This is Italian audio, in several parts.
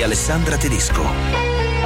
Alessandra Tedesco.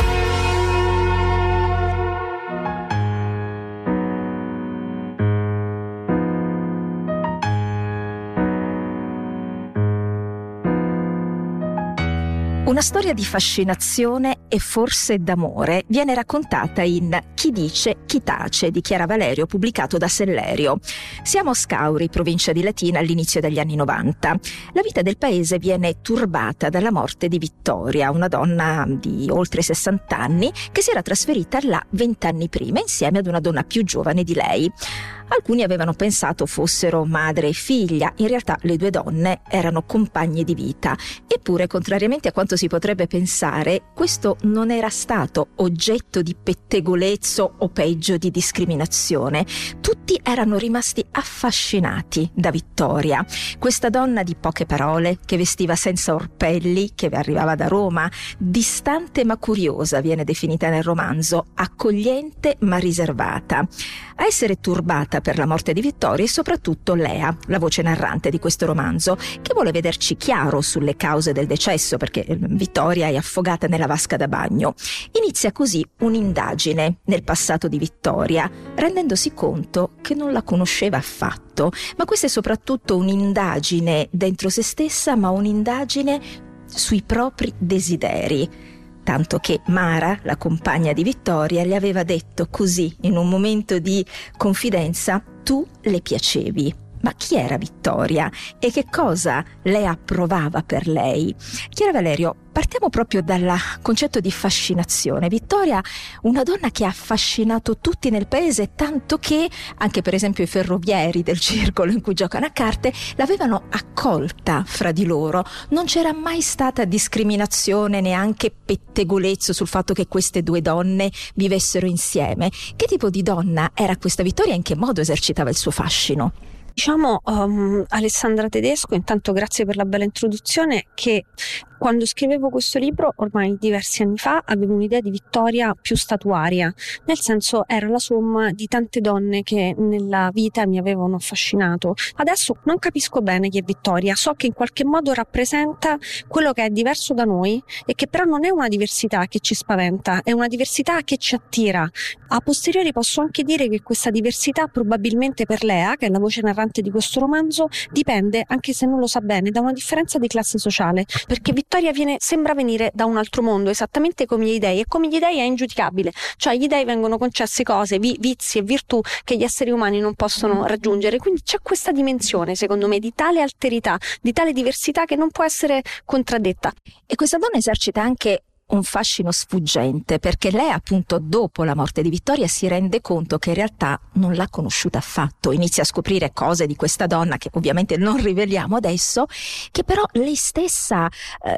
Una storia di fascinazione e forse d'amore viene raccontata in Chi dice, chi tace di Chiara Valerio, pubblicato da Sellerio. Siamo a Scauri, provincia di Latina, all'inizio degli anni 90. La vita del paese viene turbata dalla morte di Vittoria, una donna di oltre 60 anni che si era trasferita là 20 anni prima insieme ad una donna più giovane di lei. Alcuni avevano pensato fossero madre e figlia, in realtà le due donne erano compagne di vita. Eppure, contrariamente a quanto si potrebbe pensare, questo non era stato oggetto di pettegolezzo o peggio di discriminazione. Tutti erano rimasti affascinati da Vittoria, questa donna di poche parole, che vestiva senza orpelli, che arrivava da Roma, distante ma curiosa viene definita nel romanzo, accogliente ma riservata. A essere turbata per la morte di Vittoria è soprattutto Lea, la voce narrante di questo romanzo, che vuole vederci chiaro sulle cause del decesso, perché Vittoria è affogata nella vasca da bagno. Inizia così un'indagine nel passato di Vittoria, rendendosi conto che non la conosceva affatto, ma questa è soprattutto un'indagine dentro se stessa, ma un'indagine sui propri desideri. Tanto che Mara, la compagna di Vittoria, le aveva detto così, in un momento di confidenza: tu le piacevi. Ma chi era Vittoria e che cosa Lea provava per lei? Chiara Valerio, partiamo proprio dal concetto di fascinazione. Vittoria, una donna che ha affascinato tutti nel paese, tanto che anche per esempio i ferrovieri del circolo in cui giocano a carte l'avevano accolta fra di loro. Non c'era mai stata discriminazione, neanche pettegolezzo sul fatto che queste due donne vivessero insieme. Che tipo di donna era questa Vittoria e in che modo esercitava il suo fascino? Diciamo, Alessandra Tedesco, intanto grazie per la bella introduzione, che quando scrivevo questo libro, ormai diversi anni fa, avevo un'idea di Vittoria più statuaria, nel senso era la somma di tante donne che nella vita mi avevano affascinato. Adesso non capisco bene chi è Vittoria, so che in qualche modo rappresenta quello che è diverso da noi e che però non è una diversità che ci spaventa, è una diversità che ci attira. A posteriori posso anche dire che questa diversità probabilmente per Lea, che è la voce narrante di questo romanzo, dipende, anche se non lo sa bene, da una differenza di classe sociale, perché Vittoria sembra venire da un altro mondo, esattamente come gli dei, e come gli dei è ingiudicabile, cioè gli dei vengono concesse cose, vizi e virtù che gli esseri umani non possono raggiungere, quindi c'è questa dimensione, secondo me, di tale alterità, di tale diversità che non può essere contraddetta. E questa donna esercita anche un fascino sfuggente, perché lei appunto dopo la morte di Vittoria si rende conto che in realtà non l'ha conosciuta affatto, inizia a scoprire cose di questa donna che ovviamente non riveliamo adesso, che però lei stessa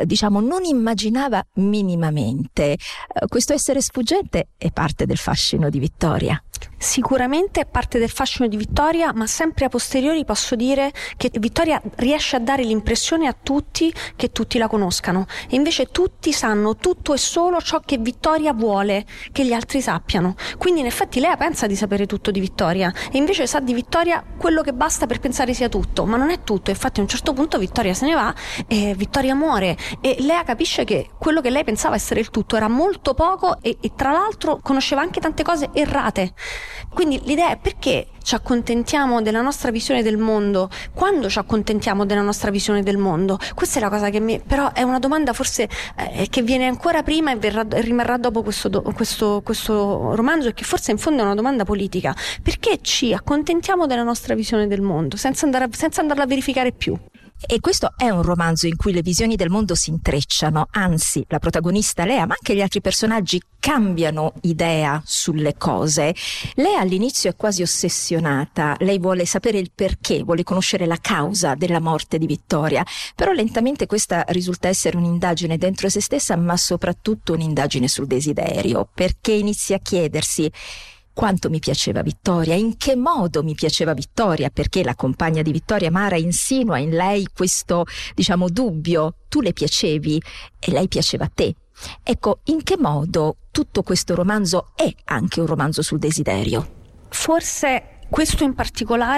non immaginava minimamente. Questo essere sfuggente è parte del fascino di Vittoria. Sicuramente è parte del fascino di Vittoria, ma sempre a posteriori posso dire che Vittoria riesce a dare l'impressione a tutti che tutti la conoscano, e invece tutti sanno tutto e solo ciò che Vittoria vuole che gli altri sappiano. Quindi in effetti Lea pensa di sapere tutto di Vittoria e invece sa di Vittoria quello che basta per pensare sia tutto, ma non è tutto. Infatti a un certo punto Vittoria se ne va e Vittoria muore, e Lea capisce che quello che lei pensava essere il tutto era molto poco e tra l'altro conosceva anche tante cose errate. Quindi l'idea è: perché ci accontentiamo della nostra visione del mondo quando ci accontentiamo della nostra visione del mondo? Questa è la cosa che però è una domanda forse che viene ancora prima e rimarrà dopo questo romanzo, e che forse in fondo è una domanda politica. Perché ci accontentiamo della nostra visione del mondo senza andarla a verificare più? E questo è un romanzo in cui le visioni del mondo si intrecciano, anzi la protagonista Lea, ma anche gli altri personaggi cambiano idea sulle cose. Lea all'inizio è quasi ossessionata, lei vuole sapere il perché, vuole conoscere la causa della morte di Vittoria, però lentamente questa risulta essere un'indagine dentro se stessa, ma soprattutto un'indagine sul desiderio, perché inizia a chiedersi: quanto mi piaceva Vittoria, in che modo mi piaceva Vittoria, perché la compagna di Vittoria, Mara, insinua in lei questo, dubbio: tu le piacevi e lei piaceva a te. Ecco, in che modo tutto questo romanzo è anche un romanzo sul desiderio? Forse questo in particolare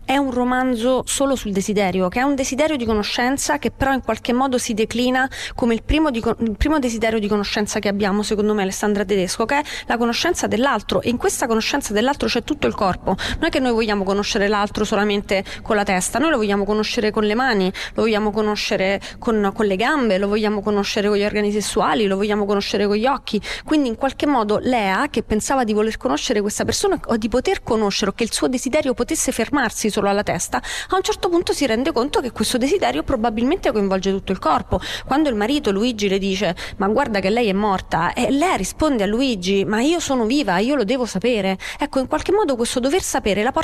è un romanzo solo sul desiderio, che è un desiderio di conoscenza che però in qualche modo si declina come il primo desiderio di conoscenza che abbiamo, secondo me, Alessandra Tedesco, che è la conoscenza dell'altro, e in questa conoscenza dell'altro c'è tutto il corpo. Non è che noi vogliamo conoscere l'altro solamente con la testa, noi lo vogliamo conoscere con le mani, lo vogliamo conoscere con le gambe, lo vogliamo conoscere con gli organi sessuali, lo vogliamo conoscere con gli occhi. Quindi in qualche modo Lea, che pensava di voler conoscere questa persona o di poter conoscere, o che il suo desiderio potesse fermarsi solo alla testa, a un certo punto si rende conto che questo desiderio probabilmente coinvolge tutto il corpo. Quando il marito Luigi le dice ma guarda che lei è morta, e lei risponde a Luigi ma io sono viva, io lo devo sapere. Ecco, in qualche modo questo dover sapere la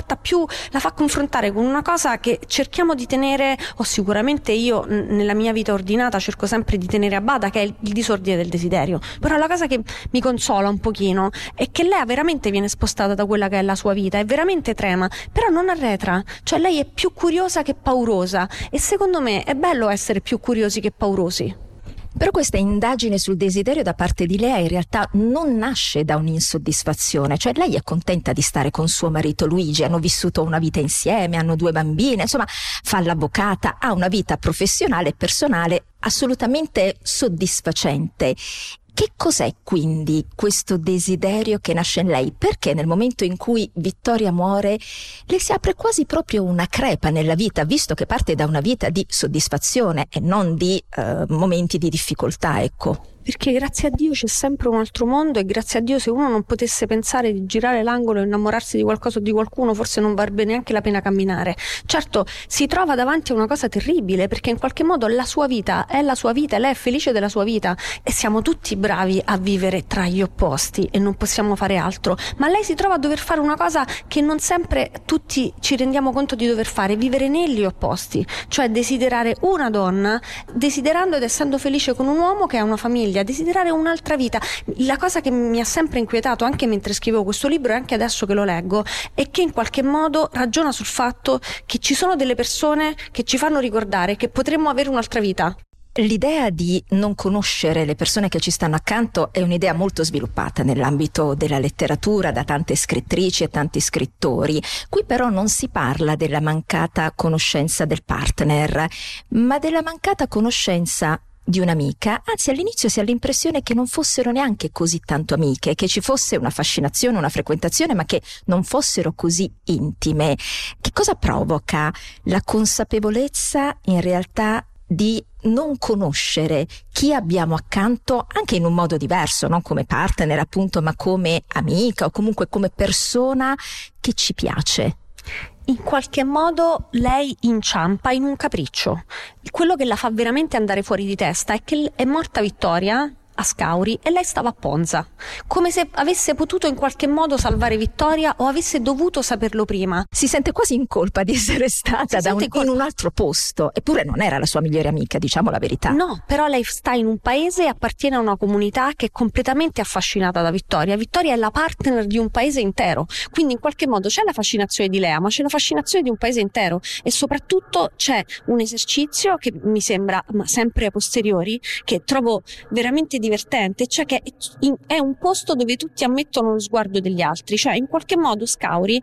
fa confrontare con una cosa che cerchiamo di tenere, o sicuramente io nella mia vita ordinata cerco sempre di tenere a bada, che è il disordine del desiderio. Però la cosa che mi consola un pochino è che lei veramente viene spostata da quella che è la sua vita, è veramente trema, però non arretra, cioè lei è più curiosa che paurosa, e secondo me è bello essere più curiosi che paurosi. Però questa indagine sul desiderio da parte di Lea in realtà non nasce da un'insoddisfazione, cioè lei è contenta di stare con suo marito Luigi, hanno vissuto una vita insieme, hanno 2 bambine, insomma fa l'avvocata, ha una vita professionale e personale assolutamente soddisfacente. Che cos'è quindi questo desiderio che nasce in lei? Perché nel momento in cui Vittoria muore le si apre quasi proprio una crepa nella vita, visto che parte da una vita di soddisfazione e non di momenti di difficoltà, ecco? Perché grazie a Dio c'è sempre un altro mondo, e grazie a Dio se uno non potesse pensare di girare l'angolo e innamorarsi di qualcosa o di qualcuno, forse non varrebbe neanche la pena camminare. Certo, si trova davanti a una cosa terribile, perché in qualche modo la sua vita è la sua vita, lei è felice della sua vita, e siamo tutti bravi a vivere tra gli opposti e non possiamo fare altro, ma lei si trova a dover fare una cosa che non sempre tutti ci rendiamo conto di dover fare: vivere negli opposti, cioè desiderare una donna, desiderando ed essendo felice con un uomo che ha una famiglia, desiderare un'altra vita. La cosa che mi ha sempre inquietato, anche mentre scrivevo questo libro e anche adesso che lo leggo, è che in qualche modo ragiona sul fatto che ci sono delle persone che ci fanno ricordare che potremmo avere un'altra vita. L'idea di non conoscere le persone che ci stanno accanto è un'idea molto sviluppata nell'ambito della letteratura da tante scrittrici e tanti scrittori. Qui però non si parla della mancata conoscenza del partner, ma della mancata conoscenza di un'amica. Anzi, all'inizio si ha l'impressione che non fossero neanche così tanto amiche, che ci fosse una fascinazione, una frequentazione, ma che non fossero così intime. Che cosa provoca la consapevolezza in realtà di non conoscere chi abbiamo accanto, anche in un modo diverso, non come partner appunto, ma come amica o comunque come persona che ci piace? In qualche modo lei inciampa in un capriccio. Quello che la fa veramente andare fuori di testa è che è morta Vittoria a Scauri e lei stava a Ponza, come se avesse potuto in qualche modo salvare Vittoria o avesse dovuto saperlo prima. Si sente quasi in colpa di essere stata in un altro posto, eppure non era la sua migliore amica, diciamo la verità. No, però lei sta in un paese e appartiene a una comunità che è completamente affascinata da Vittoria. Vittoria è la partner di un paese intero, quindi in qualche modo c'è la fascinazione di Lea, ma c'è la fascinazione di un paese intero, e soprattutto c'è un esercizio che mi sembra, ma sempre a posteriori, che trovo veramente divertente, cioè che è un posto dove tutti ammettono lo sguardo degli altri, cioè in qualche modo Scauri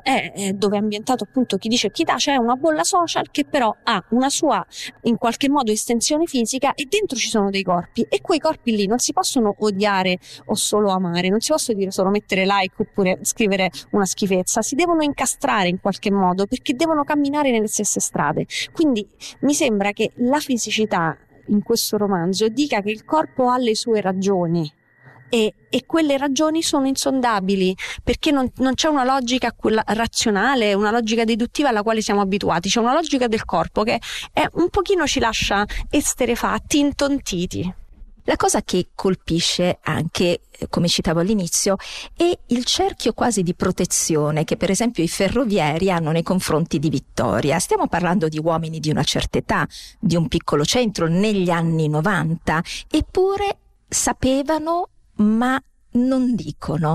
è dove è ambientato appunto Chi dice e chi tace, è una bolla social che però ha una sua in qualche modo estensione fisica, e dentro ci sono dei corpi, e quei corpi lì non si possono odiare o solo amare, non si possono dire solo mettere like oppure scrivere una schifezza, si devono incastrare in qualche modo perché devono camminare nelle stesse strade. Quindi mi sembra che la fisicità in questo romanzo dica che il corpo ha le sue ragioni, e quelle ragioni sono insondabili, perché non c'è una logica razionale, una logica deduttiva alla quale siamo abituati, c'è una logica del corpo che è un pochino ci lascia esterefatti, intontiti. La cosa che colpisce anche, come citavo all'inizio, è il cerchio quasi di protezione che per esempio i ferrovieri hanno nei confronti di Vittoria. Stiamo parlando di uomini di una certa età, di un piccolo centro negli anni 90, eppure sapevano ma non dicono.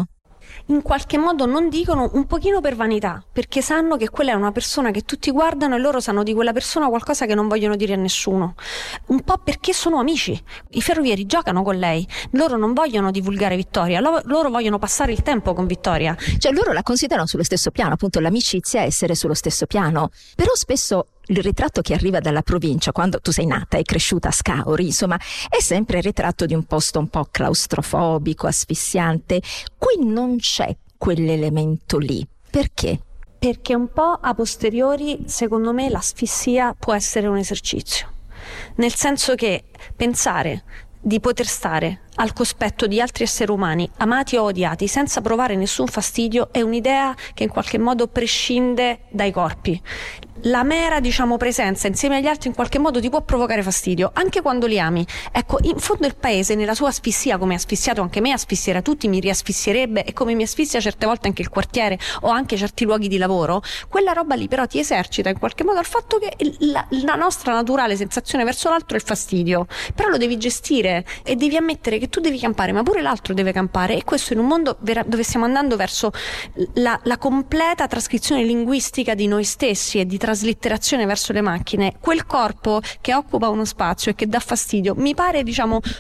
in qualche modo non dicono, un pochino per vanità, perché sanno che quella è una persona che tutti guardano e loro sanno di quella persona qualcosa che non vogliono dire a nessuno, un po' perché sono amici. I ferrovieri giocano con lei, loro non vogliono divulgare Vittoria, loro vogliono passare il tempo con Vittoria. Cioè loro la considerano sullo stesso piano, appunto l'amicizia è essere sullo stesso piano, però spesso il ritratto che arriva dalla provincia, quando tu sei nata e cresciuta a Scauri, insomma, è sempre il ritratto di un posto un po' claustrofobico, asfissiante. Qui non c'è quell'elemento lì. Perché? Perché un po' a posteriori, secondo me, l'asfissia può essere un esercizio. Nel senso che pensare di poter stare al cospetto di altri esseri umani, amati o odiati, senza provare nessun fastidio, è un'idea che in qualche modo prescinde dai corpi. La mera, presenza insieme agli altri in qualche modo ti può provocare fastidio, anche quando li ami. Ecco, in fondo il paese, nella sua asfissia, come ha asfissiato anche me, asfissierà tutti, mi riasfissierebbe, e come mi asfissia certe volte anche il quartiere o anche certi luoghi di lavoro, quella roba lì però ti esercita in qualche modo al fatto che la nostra naturale sensazione verso l'altro è il fastidio, però lo devi gestire e devi ammettere che tu devi campare, ma pure l'altro deve campare, e questo in un mondo dove stiamo andando verso la completa trascrizione linguistica di noi stessi e di traslitterazione verso le macchine. Quel corpo che occupa uno spazio e che dà fastidio mi pare mi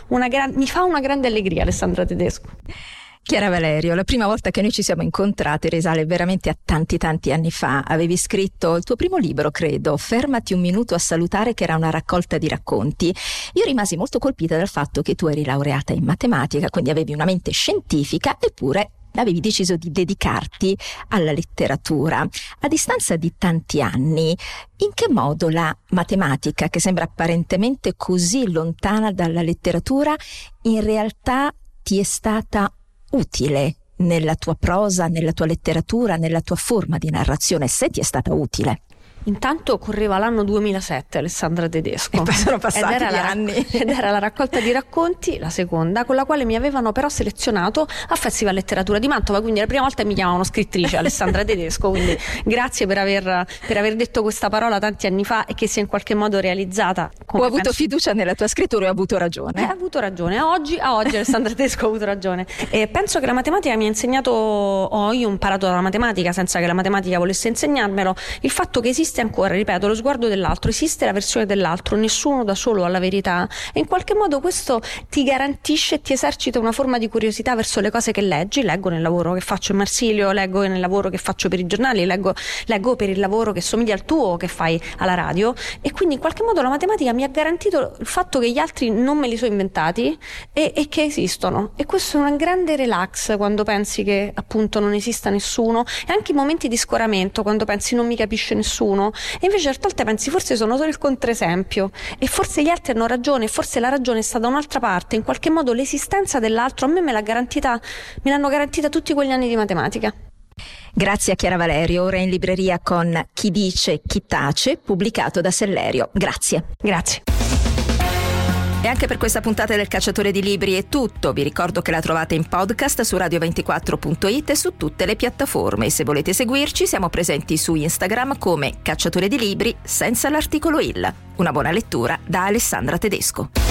fa una grande allegria, Alessandra Tedesco. Chiara Valerio, la prima volta che noi ci siamo incontrate risale veramente a tanti anni fa. Avevi scritto il tuo primo libro, credo, Fermati un minuto a salutare, che era una raccolta di racconti. Io rimasi molto colpita dal fatto che tu eri laureata in matematica, quindi avevi una mente scientifica, eppure avevi deciso di dedicarti alla letteratura. A distanza di tanti anni, in che modo la matematica, che sembra apparentemente così lontana dalla letteratura, in realtà ti è stata utile nella tua prosa, nella tua letteratura, nella tua forma di narrazione, se ti è stata utile? Intanto correva l'anno 2007, Alessandra Tedesco. E poi sono passati gli anni. Ed era la raccolta di racconti, la seconda, con la quale mi avevano però selezionato a Festival Letteratura di Mantova, quindi la prima volta mi chiamavano scrittrice Alessandra Tedesco, quindi grazie per aver detto questa parola tanti anni fa e che si è in qualche modo realizzata. Ho avuto fiducia nella tua scrittura e ho avuto ragione. Ho avuto ragione, a oggi Alessandra Tedesco ha avuto ragione. E penso che la matematica mi ha insegnato, io ho imparato dalla matematica senza che la matematica volesse insegnarmelo, il fatto che esiste ancora, ripeto, lo sguardo dell'altro, esiste la versione dell'altro, nessuno da solo ha la verità, e in qualche modo questo ti garantisce e ti esercita una forma di curiosità verso le cose che leggi. Leggo nel lavoro che faccio in Marsilio, leggo nel lavoro che faccio per i giornali, leggo per il lavoro che somiglia al tuo che fai alla radio, e quindi in qualche modo la matematica mi ha garantito il fatto che gli altri non me li sono inventati e che esistono, e questo è un grande relax quando pensi che appunto non esista nessuno, e anche i momenti di scoramento quando pensi non mi capisce nessuno, e invece certe volte pensi forse sono solo il controesempio e forse gli altri hanno ragione, forse la ragione sta da un'altra parte. In qualche modo l'esistenza dell'altro a me me l'hanno garantita tutti quegli anni di matematica. Grazie a Chiara Valerio, ora in libreria con Chi dice, chi tace, pubblicato da Sellerio. Grazie. Grazie. E anche per questa puntata del Cacciatore di Libri è tutto. Vi ricordo che la trovate in podcast su radio24.it e su tutte le piattaforme. Se volete seguirci, siamo presenti su Instagram come Cacciatore di Libri senza l'articolo il. Una buona lettura da Alessandra Tedesco.